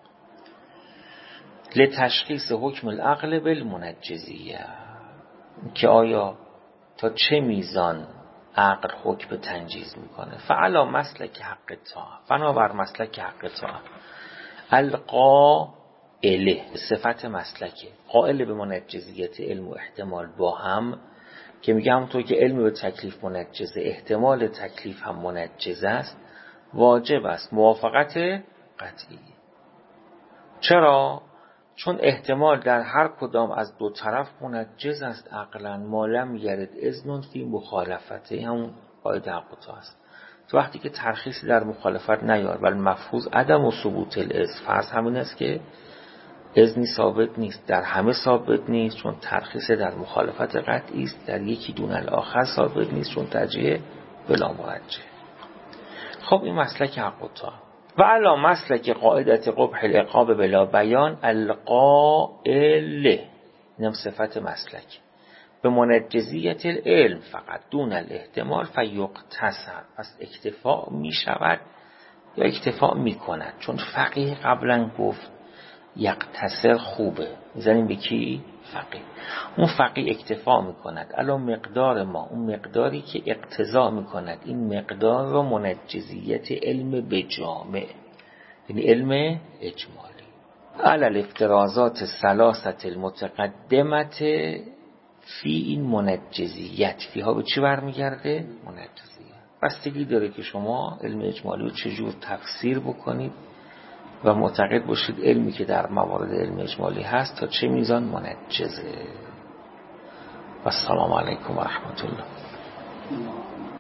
لتشخیص حکم العقل بالمنجزیه، که آیا تا چه میزان عقل حکم تنجیز میکنه. فعلا مسلک حق تا، بنابر مسلک حق تا القائله، صفت مسلکه قائل به منجزیت علم و احتمال با هم، که میگه همونطور که علم به تکلیف منجزه احتمال تکلیف هم منجزه است، واجب است موافقت قطعی. چرا؟ چون احتمال در هر کدام از دو طرف منجز است عقلا، ما لم یرد اذن فی مخالفته، همون قاعده حق است. تو وقتی که ترخیص در مخالفت نیار بل مفروض عدم و ثبوت الاذن، فرض همین است که اذنی ثابت نیست، در همه ثابت نیست چون ترخیص در مخالفت قطعی است، در یکی دون الاخر ثابت نیست چون ترجیح بلا مرجح. خب این مسلک حق تا. و علا مسلک قاعدت قبح العقاب بلا بیان القائله، اینم صفت مسلک به منجزیت العلم فقط دون الاحتمال فیقتصر، پس اکتفا می شود یا اکتفا می کند. چون فقیه قبلا گفت یقتصر خوبه، میزنیم به کی؟ فقیه. اون فقیه اکتفا می کند علا مقدار ما، اون مقداری که اقتضا می کند این مقدار رو منجزیت علم به جامع، یعنی علم اجمالی. علا الافترازات ثلاثه المتقدمت فی این منجزیت، فیها به چی برمیگرده؟ منجزیت. بستگی داره که شما علم اجمالی رو چجور تفسیر بکنید و معتقد باشید علمی که در موارد علم اجمالی هست تا چه میزان منجزه. و السلام علیکم و رحمت الله.